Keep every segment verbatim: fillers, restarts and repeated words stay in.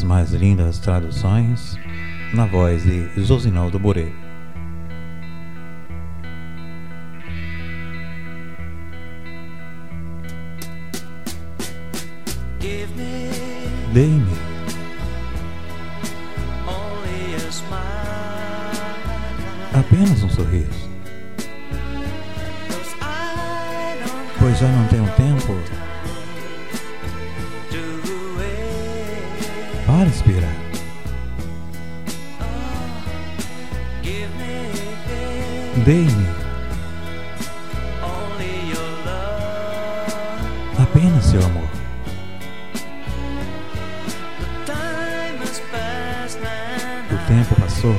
As mais lindas traduções na voz de Josinaldo Moreira. Dê-me apenas um sorriso, pois já não tenho tempo para esperar. Dê-me apenas seu amor. O tempo passou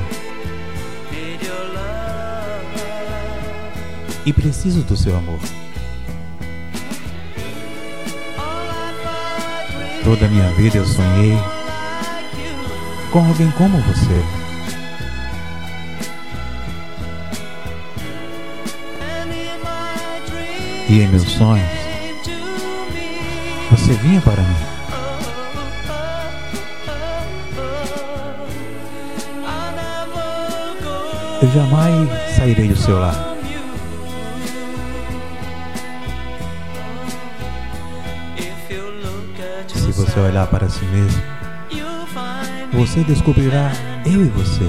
e preciso do seu amor. Toda a minha vida eu sonhei com alguém como você. E em meus sonhos você vinha para mim. Eu jamais sairei do seu lado. Se você olhar para si mesmo, você descobrirá eu e você.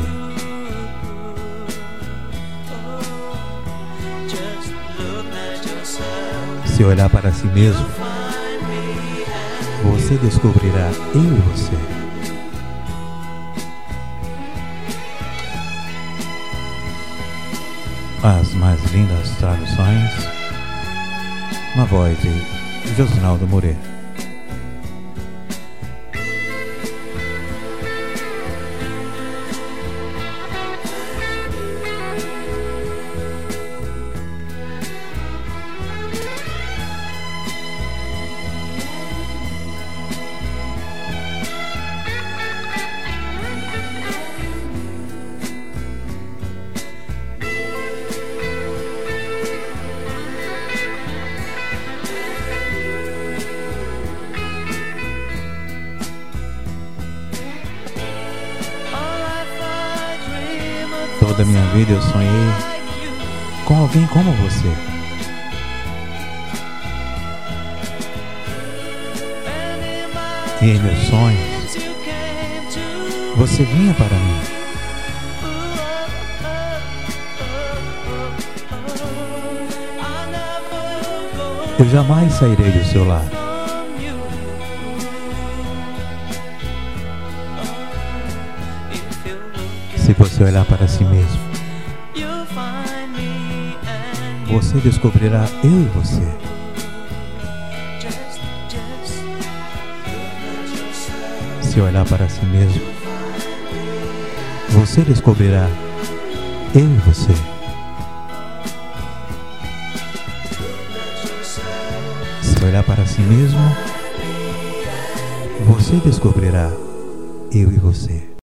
Se olhar para si mesmo, você descobrirá eu e você. As mais lindas traduções na voz de Josinaldo Moreira. Toda a minha vida eu sonhei com alguém como você. E em meus sonhos você vinha para mim. Eu jamais sairei do seu lado. Se você olhar para si mesmo, você descobrirá eu e você. Se olhar para si mesmo, você descobrirá eu e você. Se olhar para si mesmo, você descobrirá eu e você.